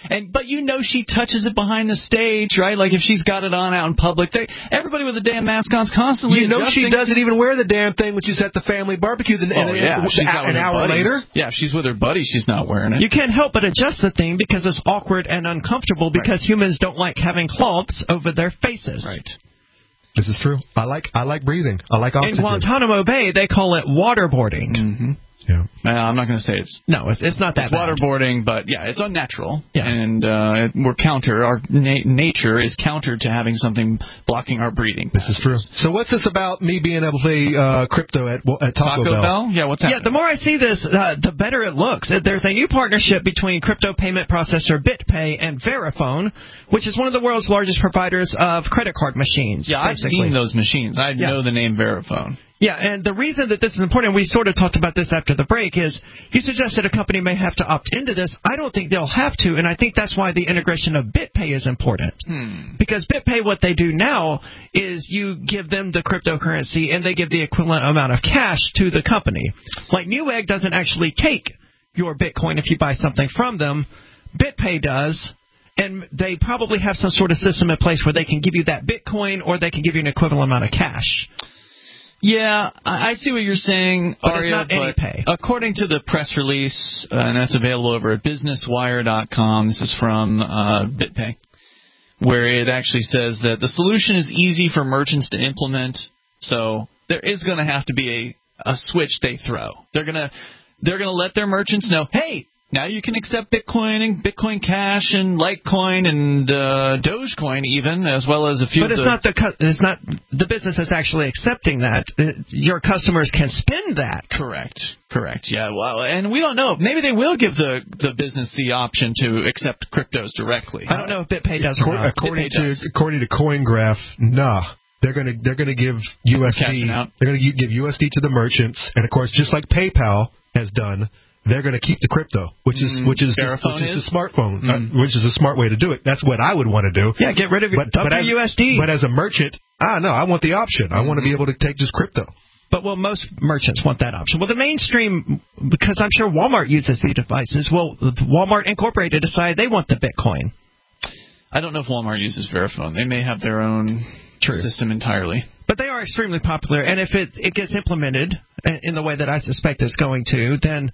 And but you know she touches it behind the stage, right? Like if she's got it on out in public, they, everybody with a damn mask on's constantly You know adjusting. she doesn't even wear the damn thing when she's at the family barbecue. And, Oh, and, yeah. and, She's not with an her hour buddies. later? Yeah, if she's with her buddies, she's not wearing it. You can't help but adjust the thing because it's awkward and uncomfortable because right. humans don't like having cloths over their faces. Right. This is true. I like I like breathing. I like oxygen. In Guantanamo Bay, they call it waterboarding. Mm-hmm. Yeah. Uh, I'm not going to say it's no, it's, it's not that it's bad. waterboarding, but yeah, it's unnatural. Yeah. And uh, we're counter. Our na- nature is counter to having something blocking our breathing. This is true. So what's this about me being able to play uh, crypto at, at Taco, Taco Bell? Bell? Yeah, what's happening? Yeah, the more I see this, uh, the better it looks. There's a new partnership between crypto payment processor BitPay and Verifone, which is one of the world's largest providers of credit card machines. Yeah, basically. I've seen those machines. I yeah. know the name Verifone. Yeah, and the reason that this is important, we sort of talked about this after the break, is you suggested a company may have to opt into this. I don't think they'll have to, and I think that's why the integration of BitPay is important. Hmm. Because BitPay, what they do now is you give them the cryptocurrency, and they give the equivalent amount of cash to the company. Like Newegg doesn't actually take your Bitcoin if you buy something from them. BitPay does. And they probably have some sort of system in place where they can give you that Bitcoin or they can give you an equivalent amount of cash. Yeah, I see what you're saying, but Aria, it's not any pay. According to the press release, uh, and that's available over at business wire dot com, this is from uh, BitPay, where it actually says that the solution is easy for merchants to implement, so there is going to have to be a, a switch they throw. They're going to they're going to let their merchants know, hey, now you can accept Bitcoin and Bitcoin Cash and Litecoin and uh, Dogecoin even, as well as a few. But it's of the, not the it's not the business is actually accepting that. It's, your customers can spend that. Correct. Correct. Yeah. Well, and we don't know. Maybe they will give the the business the option to accept cryptos directly. I don't know if BitPay does or not. According BitPay to does. according to CoinGraph, nah. They're gonna they're gonna give U S D. They're gonna give U S D to the merchants, and of course, just like PayPal has done. They're going to keep the crypto, which is mm, which is Verifone which is, is? the smartphone, Mm. uh, which is a smart way to do it. That's what I would want to do. Yeah, get rid of your, but, dump but your as, U S D. But as a merchant, ah, no, I want the option. I mm-hmm. want to be able to take just crypto. But well, most merchants want that option. Well, the mainstream, because I'm sure Walmart uses these devices. Well, Walmart Incorporated decided they want the Bitcoin. I don't know if Walmart uses Verifone. They may have their own True. system entirely. But they are extremely popular, and if it it gets implemented in the way that I suspect it's going to, then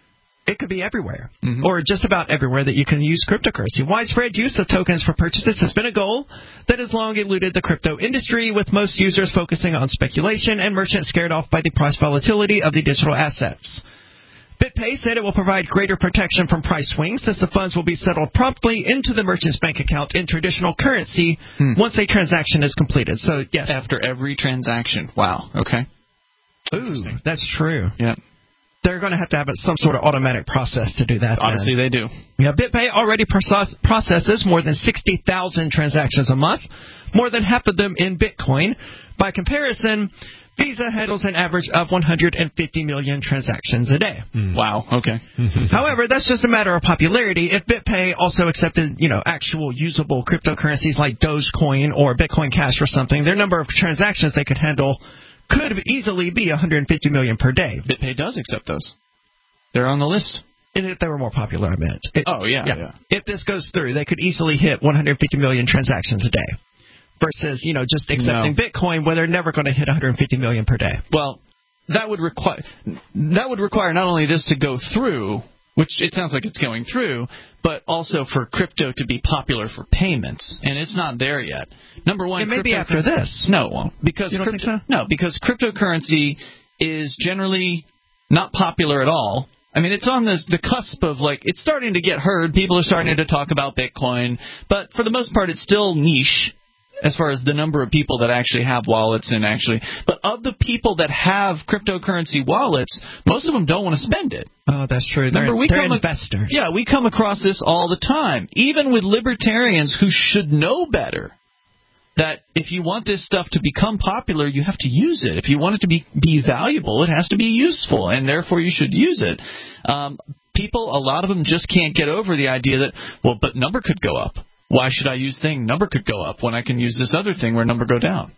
it could be everywhere, mm-hmm. or just about everywhere that you can use cryptocurrency. Widespread use of tokens for purchases has been a goal that has long eluded the crypto industry, with most users focusing on speculation and merchants scared off by the price volatility of the digital assets. BitPay said it will provide greater protection from price swings, since the funds will be settled promptly into the merchant's bank account in traditional currency hmm. once a transaction is completed. So, yes. After every transaction. Wow. Okay. Ooh, that's true. Yeah. They're going to have to have some sort of automatic process to do that. Obviously, then. they do. Yeah, BitPay already process, processes more than sixty thousand transactions a month, more than half of them in Bitcoin. By comparison, Visa handles an average of one hundred fifty million transactions a day. Mm. Wow. Okay. However, that's just a matter of popularity. If BitPay also accepted, you know, actual usable cryptocurrencies like Dogecoin or Bitcoin Cash or something, their number of transactions they could handle could easily be one hundred fifty million per day. BitPay does accept those. They're on the list. And if they were more popular, I meant. It, oh, yeah, yeah, yeah. If this goes through, they could easily hit one hundred fifty million transactions a day. Versus, you know, just accepting no. Bitcoin, where they're never going to hit one hundred fifty million per day. Well, that would require that would require not only this to go through, which it sounds like it's going through, but also for crypto to be popular for payments, and it's not there yet. Number one, it may be after this. No, it won't. Because you don't crypto, think so? No, because cryptocurrency is generally not popular at all. I mean, it's on the the cusp of, like, it's starting to get heard. People are starting to talk about Bitcoin, but for the most part, it's still niche as far as the number of people that actually have wallets and actually. But of the people that have cryptocurrency wallets, most of them don't want to spend it. Oh, that's true. Remember, they're we they're come investors. A, yeah, we come across this all the time, even with libertarians who should know better. That if you want this stuff to become popular, you have to use it. If you want it to be, be valuable, it has to be useful, and therefore you should use it. Um, people, a lot of them just can't get over the idea that, well, but number could go up. Why should I use thing? Number could go up when I can use this other thing where number go down.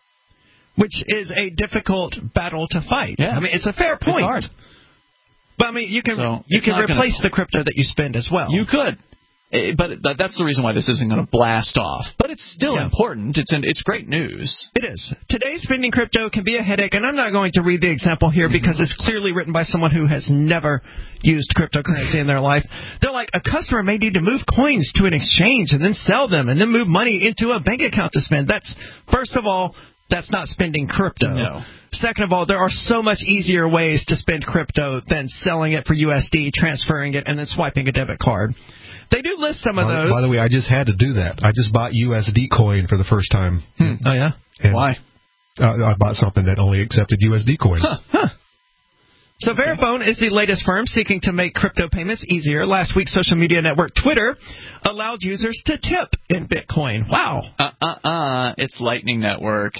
Which is a difficult battle to fight. Yeah. I mean, it's a fair point. It's hard. But, I mean, you can so you can replace gonna... the crypto that you spend as well. You could. But that's the reason why this isn't going to blast off. But it's still yeah. important. It's an, it's great news. It is. Today, spending crypto can be a headache, and I'm not going to read the example here because it's clearly written by someone who has never used cryptocurrency in their life. They're like, a customer may need to move coins to an exchange and then sell them and then move money into a bank account to spend. That's, first of all, that's not spending crypto. No. Second of all, there are so much easier ways to spend crypto than selling it for U S D, transferring it, and then swiping a debit card. They do list some of by, those. By the way, I just had to do that. I just bought U S D coin for the first time. Hmm. Oh, yeah? And Why? Uh, I bought something that only accepted U S D coin. Huh. huh. So Verifone is the latest firm seeking to make crypto payments easier. Last week, social media network Twitter allowed users to tip in Bitcoin. Wow. Uh-uh-uh. It's Lightning Network.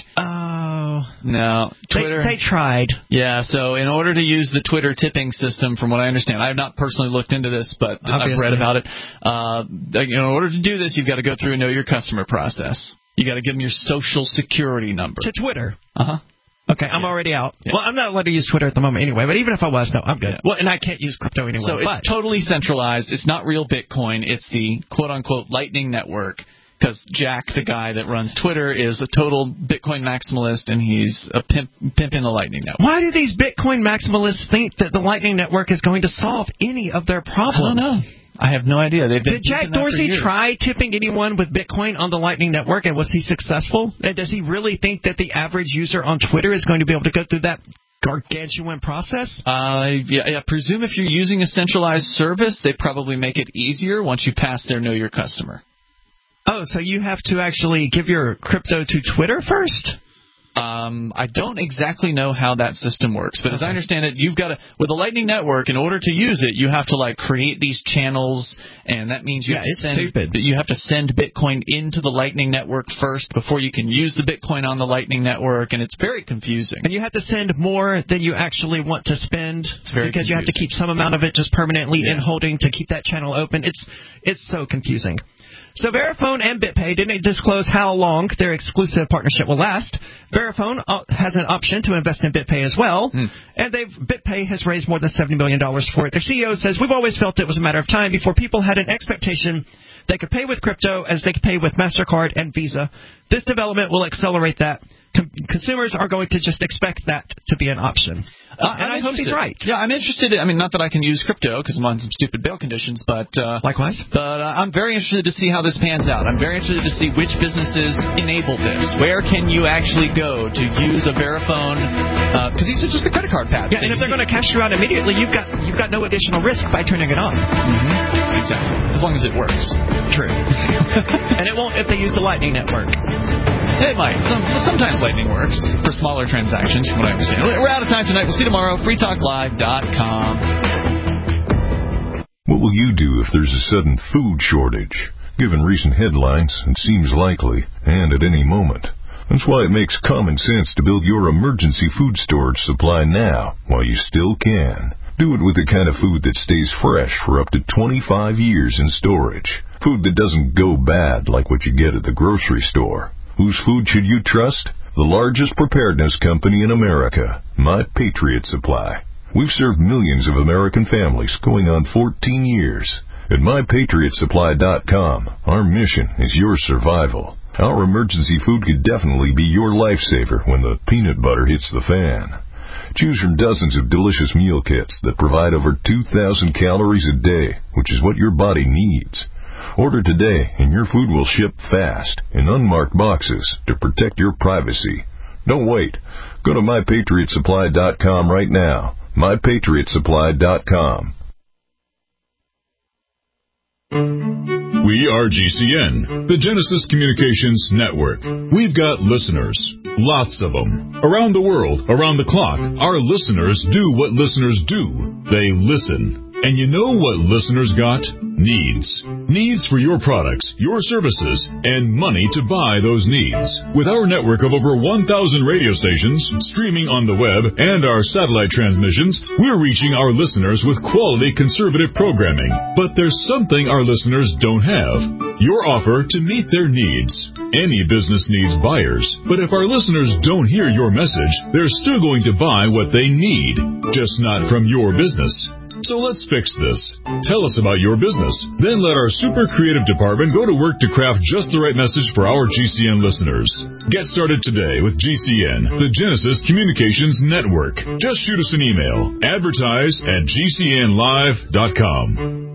Oh. No. Twitter. They, they tried. Yeah, so in order to use the Twitter tipping system, from what I understand, I have not personally looked into this, but Obviously. I've read about it. Uh, in order to do this, you've got to go through a know your customer process. You got to give them your social security number. To Twitter. Uh-huh. Okay, I'm yeah. already out. Yeah. Well, I'm not allowed to use Twitter at the moment anyway, but even if I was, no, I'm good. Yeah. Well, and I can't use crypto anyway. So but. it's totally centralized. It's not real Bitcoin. It's the quote-unquote Lightning Network, because Jack, the guy that runs Twitter, is a total Bitcoin maximalist, and he's a pimp, pimp in the Lightning Network. Why do these Bitcoin maximalists think that the Lightning Network is going to solve any of their problems? I don't know. I have no idea. They've been Did Jack Dorsey try tipping anyone with Bitcoin on the Lightning Network, and was he successful? And does he really think that the average user on Twitter is going to be able to go through that gargantuan process? Uh, yeah, I presume if you're using a centralized service, they probably make it easier once you pass their Know Your Customer. Oh, so you have to actually give your crypto to Twitter first? Um, I don't exactly know how that system works, but okay. as I understand it, you've got to, with the Lightning Network, in order to use it, you have to like create these channels, and that means you yeah, have to it's send stupid. you have to send Bitcoin into the Lightning Network first before you can use the Bitcoin on the Lightning Network, and it's very confusing. And you have to send more than you actually want to spend it's very because confusing. you have to keep some amount of it just permanently yeah. in holding to keep that channel open. It's it's so confusing. So Verifone and BitPay didn't disclose how long their exclusive partnership will last. Verifone has an option to invest in BitPay as well, mm. and they've BitPay has raised more than seventy million dollars for it. Their C E O says, we've always felt it was a matter of time before people had an expectation they could pay with crypto as they could pay with MasterCard and Visa. This development will accelerate that. Com- consumers are going to just expect that to be an option. Uh, and I hope he's right. Yeah, I'm interested. In, I mean, not that I can use crypto because I'm on some stupid bail conditions, but uh, likewise. But uh, I'm very interested to see how this pans out. I'm very interested to see which businesses enable this. Where can you actually go to use a Verifone? Because uh, these are just the credit card pads. Yeah, and if they're going to cash you out immediately, you've got you've got no additional risk by turning it on. Mm-hmm. Exactly. As long as it works. True. And it won't if they use the Lightning Network. It might. Some, sometimes Lightning works for smaller transactions, from what I understand. We're out of time tonight. We'll see you tomorrow. free talk live dot com. What will you do if there's a sudden food shortage? Given recent headlines, it seems likely, and at any moment. That's why it makes common sense to build your emergency food storage supply now, while you still can. Do it with the kind of food that stays fresh for up to twenty-five years in storage. Food that doesn't go bad like what you get at the grocery store. Whose food should you trust? The largest preparedness company in America, My Patriot Supply. We've served millions of American families going on fourteen years. At my patriot supply dot com, our mission is your survival. Our emergency food could definitely be your lifesaver when the peanut butter hits the fan. Choose from dozens of delicious meal kits that provide over two thousand calories a day, which is what your body needs. Order today, and your food will ship fast in unmarked boxes to protect your privacy. Don't wait. Go to my patriot supply dot com right now. my patriot supply dot com. We are G C N, the Genesis Communications Network. We've got listeners, lots of them. Around the world, around the clock, our listeners do what listeners do. They listen. And you know what listeners got? Needs. Needs for your products, your services, and money to buy those needs. With our network of over one thousand radio stations, streaming on the web, and our satellite transmissions, we're reaching our listeners with quality conservative programming. But there's something our listeners don't have. Your offer to meet their needs. Any business needs buyers, but if our listeners don't hear your message, they're still going to buy what they need, just not from your business. So let's fix this. Tell us about your business. Then let our super creative department go to work to craft just the right message for our G C N listeners. Get started today with G C N, the Genesis Communications Network. Just shoot us an email. Advertise at G C N live dot com.